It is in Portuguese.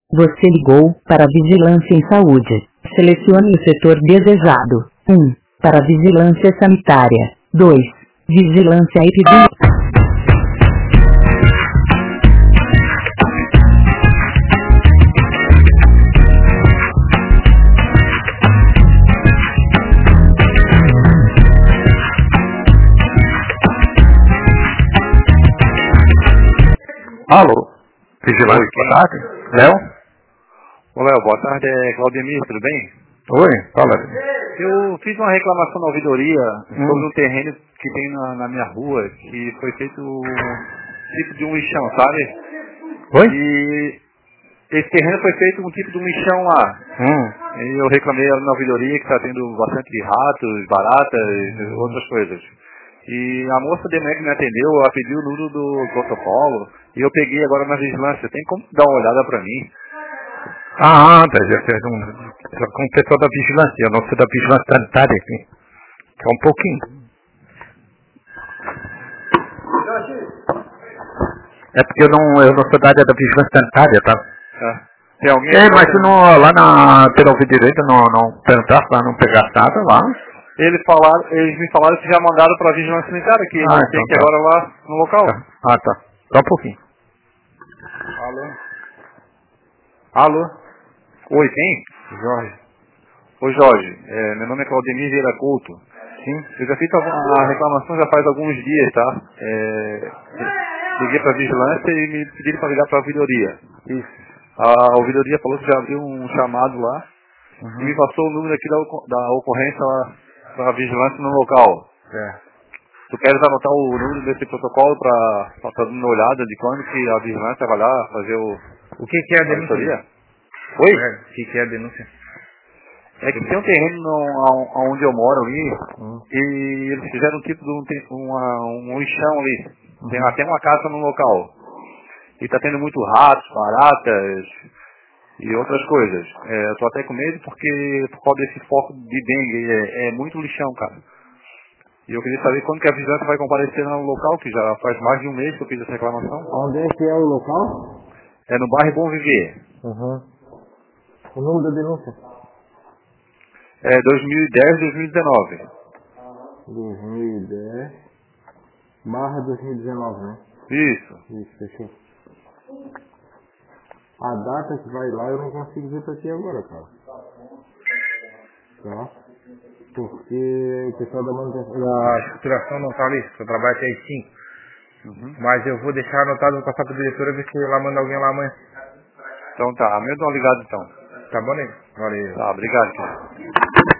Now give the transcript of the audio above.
Você ligou para a Vigilância em Saúde. Selecione o setor desejado. 1. Para Vigilância Sanitária. 2. Vigilância Epidemiológica. Alô, Vigilância, boa tarde. Léo? Ô Léo, boa tarde, é Claudemir, tudo bem? Oi, fala. Eu fiz uma reclamação na ouvidoria sobre um terreno que tem na minha rua, que foi feito tipo de um lixão, sabe? Oi? E esse terreno foi feito um tipo de um lixão lá. E eu reclamei na ouvidoria que está tendo bastante ratos, baratas, outras coisas. E a moça de manhã que me atendeu, ela pediu o número do protocolo, e eu peguei agora na vigilância. Tem como dar uma olhada para mim? Tá, já fez com o pessoal da vigilância, eu não sou da vigilância sanitária aqui. Só um pouquinho. É porque eu não sou da área da vigilância sanitária, tá? Tem alguém mas lá pela ouvidoria não perguntar, lá não pegar nada lá. Eles me falaram que já mandaram para a vigilância sanitária, que tem que ir agora lá no local. Tá. Só um pouquinho. Alô? Oi, quem? Jorge. Oi, Jorge. Meu nome é Claudemir Vieira Couto. Sim. Eu já fiz a reclamação já faz alguns dias, tá? Liguei para a vigilância e me pediram para ligar para a ouvidoria. Isso. A ouvidoria falou que já abriu um chamado lá e me passou o número aqui da ocorrência lá para a vigilância no local. Tu queres anotar o número desse protocolo para estar dando uma olhada de quando que a vigilância vai lá fazer O que é a denúncia? Oi? O que é a denúncia? É que tem um terreno onde eu moro ali, e eles fizeram um tipo de um lixão ali. Tem até uma casa no local. E está tendo muito ratos, baratas e outras coisas. Eu tô até com medo porque por causa desse foco de dengue, é muito lixão, cara. E eu queria saber quando que a vigilância vai comparecer no local, que já faz mais de um mês que eu fiz essa reclamação. Onde é que é o local? É no bairro Bom Viver. O número da denúncia? 2010-2019. 2010/2019, né? Isso. Fechou. A data que vai lá eu não consigo ver pra ti agora, cara. Tá? Porque o pessoal da manutenção, da estruturação não tá ali, eu trabalho até às 5. Mas eu vou deixar anotado, vou passar pra diretora, ver se lá manda alguém lá amanhã. Então tá, amanhã eu dou uma ligada então. Tá bom, né? Valeu. Tá, obrigado, cara.